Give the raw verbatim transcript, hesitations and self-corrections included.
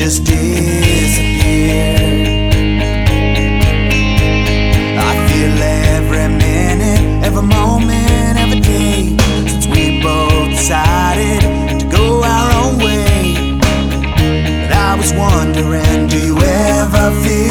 just disappeared. I feel every minute, every moment, every day since we both decided to go our own way. But I was wondering, do you ever feel